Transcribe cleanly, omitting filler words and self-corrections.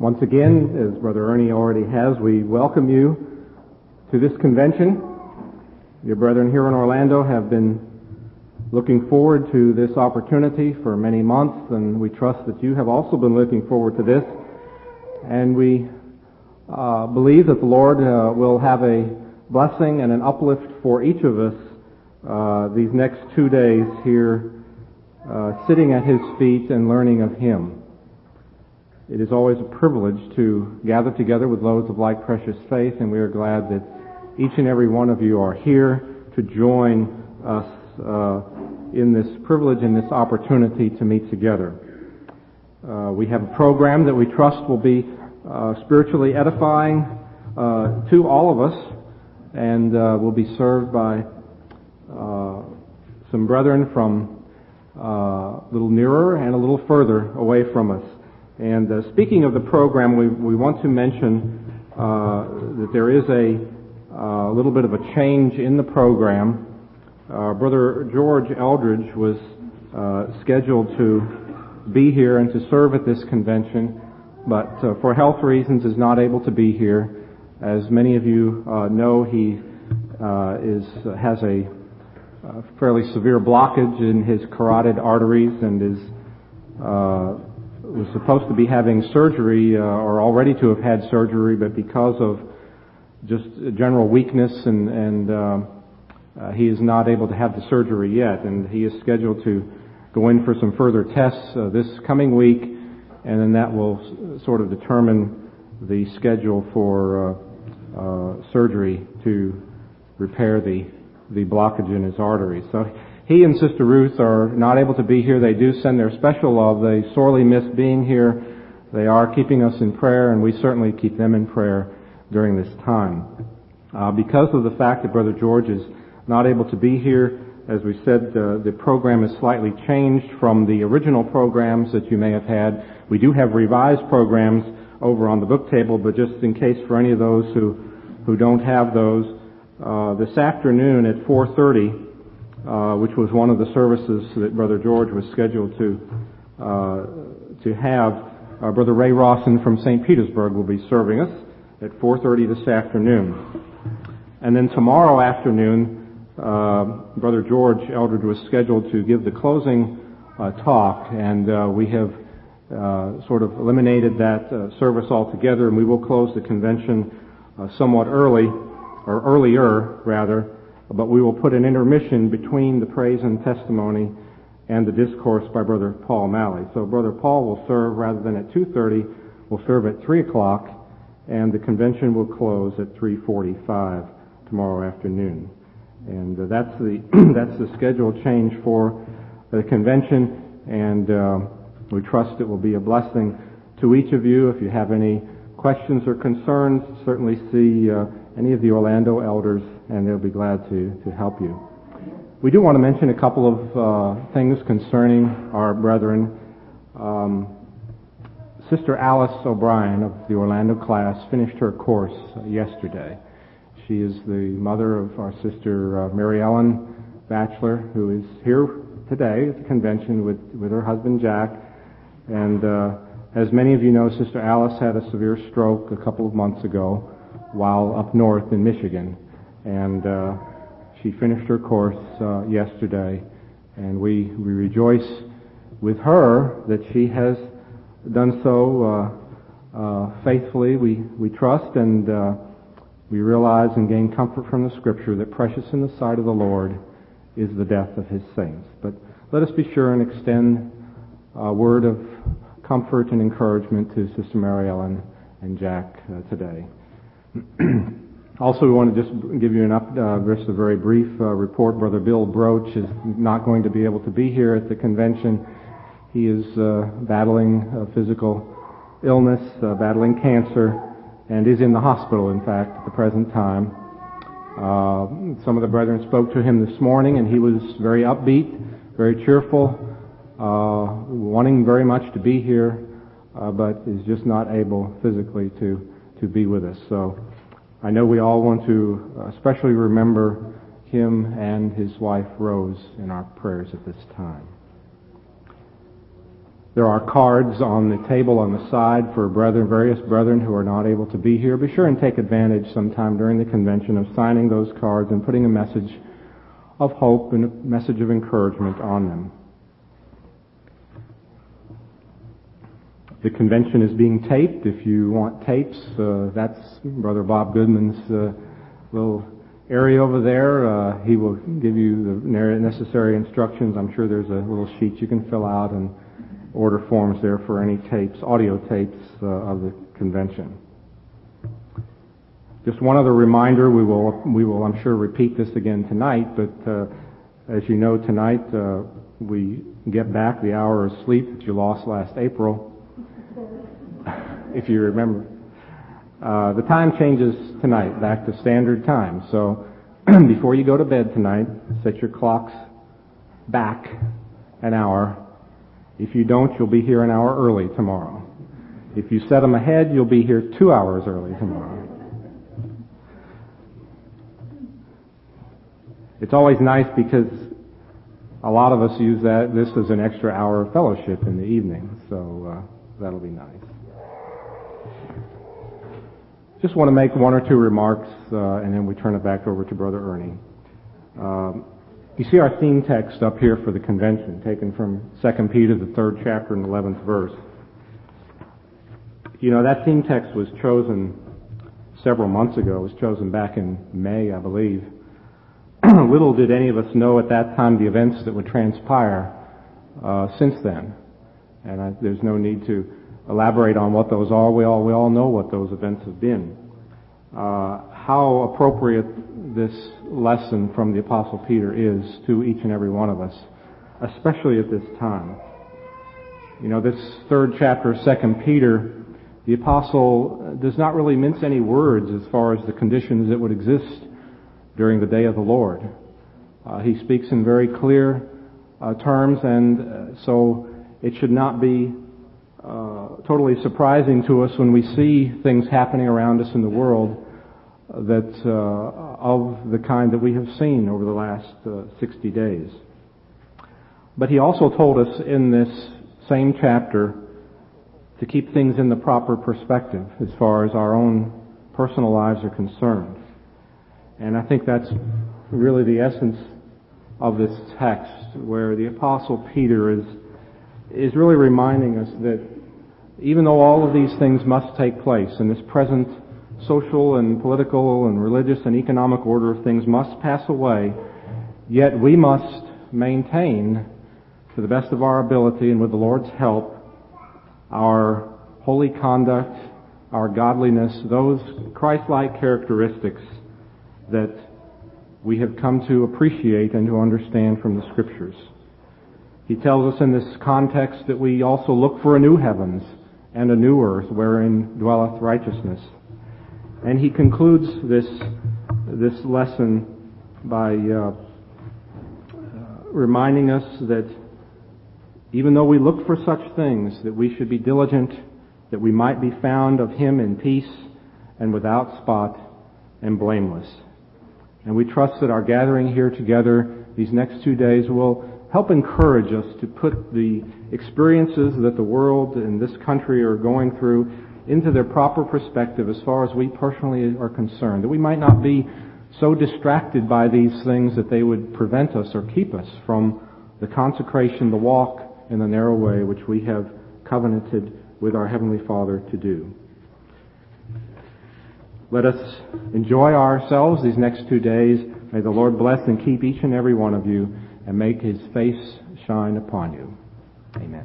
Once again, as Brother Ernie already has, we welcome you to this convention. Your brethren here in Orlando have been looking forward to this opportunity for many months, and we trust that you have also been looking forward to this. And we believe that the Lord will have a blessing and an uplift for each of us these next 2 days here, sitting at His feet and learning of Him. It is always a privilege to gather together with those of like precious faith, and we are glad that each and every one of you are here to join us in this privilege and this opportunity to meet together. We have a program that we trust will be spiritually edifying to all of us, and will be served by some brethren from a little nearer and a little further away from us. And speaking of the program, we want to mention that there is a little bit of a change in the program. Brother George Eldridge was scheduled to be here and to serve at this convention, but for health reasons is not able to be here. As many of you know, he has a fairly severe blockage in his carotid arteries and was supposed to be having surgery, or already to have had surgery, but because of just general weakness and he is not able to have the surgery yet, and he is scheduled to go in for some further tests this coming week, and then that will sort of determine the schedule for surgery to repair the blockage in his arteries. So he and Sister Ruth are not able to be here. They do send their special love. They sorely miss being here. They are keeping us in prayer, and we certainly keep them in prayer during this time. Because of the fact that Brother George is not able to be here, as we said, the program is slightly changed from the original programs that you may have had. We do have revised programs over on the book table, but just in case for any of those who don't have those, this afternoon at 4:30, which was one of the services that Brother George was scheduled to have, Brother Ray Rawson from St. Petersburg will be serving us at 4:30 this afternoon. And then tomorrow afternoon, Brother George Eldridge was scheduled to give the closing talk, and we have sort of eliminated that service altogether, and we will close the convention somewhat early, or earlier rather, but we will put an intermission between the praise and testimony and the discourse by Brother Paul Malley. So Brother Paul will serve, rather than at 2:30, will serve at 3 o'clock, and the convention will close at 3:45 tomorrow afternoon. And that's the schedule change for the convention, and we trust it will be a blessing to each of you. If you have any questions or concerns, certainly see any of the Orlando elders, and they'll be glad to help you. We do want to mention a couple of things concerning our brethren. Sister Alice O'Brien of the Orlando class finished her course yesterday. She is the mother of our sister Mary Ellen Batchelor, who is here today at the convention with her husband Jack. And as many of you know, Sister Alice had a severe stroke a couple of months ago while up north in Michigan. And she finished her course yesterday. And we rejoice with her that she has done so faithfully. We trust, and we realize and gain comfort from the Scripture that precious in the sight of the Lord is the death of His saints. But let us be sure and extend a word of comfort and encouragement to Sister Mary Ellen and Jack today. Also, we want to just give you just a very brief report. Brother Bill Broach is not going to be able to be here at the convention. He is battling physical illness, battling cancer, and is in the hospital, in fact, at the present time. Some of the brethren spoke to him this morning, and he was very upbeat, very cheerful, wanting very much to be here, but is just not able physically to be with us. So I know we all want to especially remember him and his wife Rose in our prayers at this time. There are cards on the table on the side for various brethren who are not able to be here. Be sure and take advantage sometime during the convention of signing those cards and putting a message of hope and a message of encouragement on them. The convention is being taped. If you want tapes, that's Brother Bob Goodman's little area over there. He will give you the necessary instructions. I'm sure there's a little sheet you can fill out and order forms there for any tapes, audio tapes of the convention. Just one other reminder, we will I'm sure repeat this again tonight, but as you know tonight we get back the hour of sleep that you lost last April, if you remember. The time changes tonight back to standard time, so before you go to bed tonight, set your clocks back an hour. If you don't, you'll be here an hour early tomorrow. If you set them ahead, you'll be here 2 hours early tomorrow. It's always nice because a lot of us use this as an extra hour of fellowship in the evening, so that'll be nice. Just want to make one or two remarks, and then we turn it back over to Brother Ernie. You see our theme text up here for the convention, taken from 2 Peter, the 3rd chapter and 11th verse. You know, that theme text was chosen several months ago. It was chosen back in May, I believe. Little did any of us know at that time the events that would transpire since then. And there's no need to elaborate on what those are. We all know what those events have been. How appropriate this lesson from the Apostle Peter is to each and every one of us, especially at this time. You know, this 3rd chapter of 2 Peter, the Apostle does not really mince any words as far as the conditions that would exist during the day of the Lord. He speaks in very clear terms, and so it should not be totally surprising to us when we see things happening around us in the world that of the kind that we have seen over the last 60 days. But he also told us in this same chapter to keep things in the proper perspective as far as our own personal lives are concerned. And I think that's really the essence of this text, where the Apostle Peter is really reminding us that even though all of these things must take place in this present social and political and religious and economic order of things must pass away, yet we must maintain, to the best of our ability and with the Lord's help, our holy conduct, our godliness, those Christ-like characteristics that we have come to appreciate and to understand from the Scriptures. He tells us in this context that we also look for a new heavens and a new earth wherein dwelleth righteousness. And he concludes this lesson by reminding us that even though we look for such things, that we should be diligent, that we might be found of him in peace and without spot and blameless. And we trust that our gathering here together these next 2 days will help encourage us to put the experiences that the world and this country are going through into their proper perspective as far as we personally are concerned, that we might not be so distracted by these things that they would prevent us or keep us from the consecration, the walk in the narrow way which we have covenanted with our Heavenly Father to do. Let us enjoy ourselves these next 2 days. May the Lord bless and keep each and every one of you and make his face shine upon you. Amen.